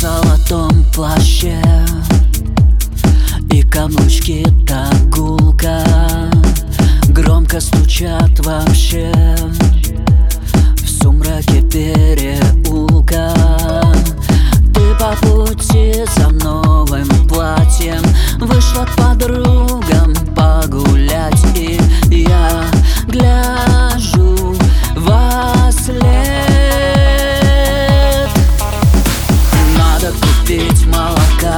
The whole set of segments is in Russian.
золотом плаще, и каблучки так гулко громко стучат вообще в сумраке переулка. Ты по пути за новым платьем вышла к подругам погулять, и я гляжу во след. Надо купить молока,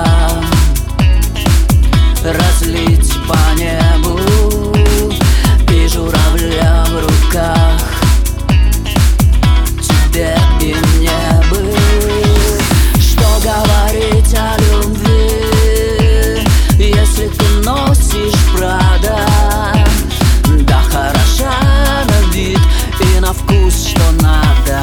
разлить по небу и журавля в руках. Тебе и мне бы что говорить о любви, если ты носишь Прада. Да, хороша на вид и на вкус, что надо.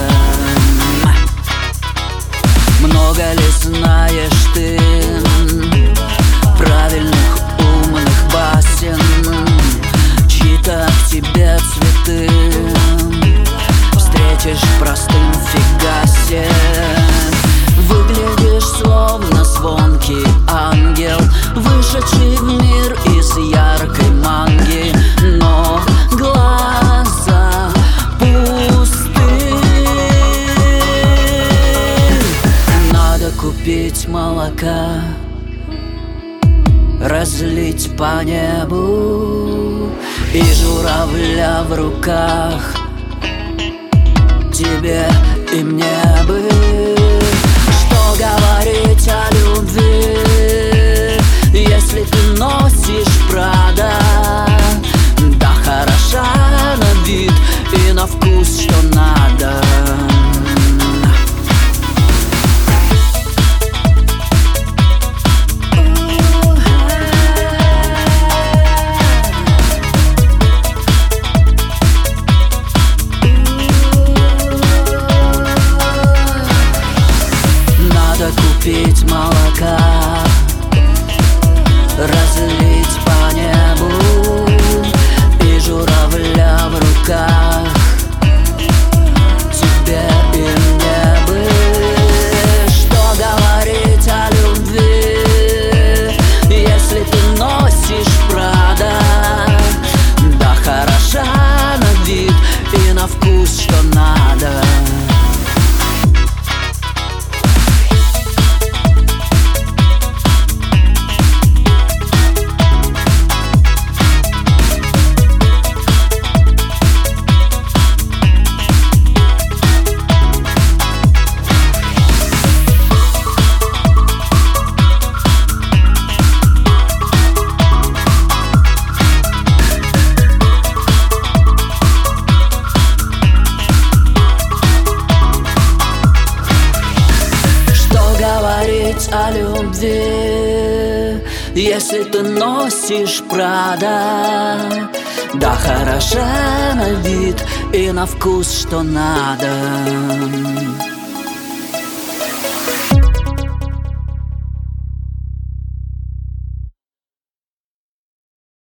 Много ли знаешь ты правильных, умных басен, чьи-то к тебе цветы встретишь простым фигасе. Выглядишь словно звонкий ангел, вышедший в мир из яркой манги, но глаза пусты. Надо купить молока, разлить по небу и журавля в руках. Тебе и мне бы что говорить о любви, если ты носишь Прада. Да, хороша на вид и на вкус, что надо. Купить молока, разлить по небу и журавля в руках. Тебе и мне бы что говорить о любви, если ты носишь Прада. Да, хороша на вид и на вкус, что надо. О любви, если ты носишь Прада. Да, хороша на вид и на вкус, что надо.